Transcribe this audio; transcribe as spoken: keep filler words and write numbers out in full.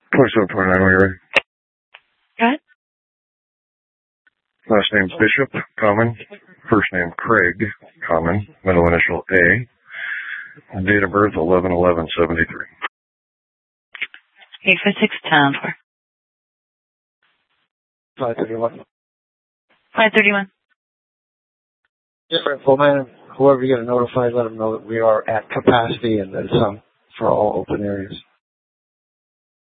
twenty-seven twenty-nine, when you're ready. Go ahead. Last name's Bishop, common. First name Craig, common. Middle initial A. Date of birth eleven eleven seventy-three. eight five six ten four. five thirty-one. five thirty-one. Yeah, full man. Whoever you're going to notify, let them know that we are at capacity and that it's um, for all open areas.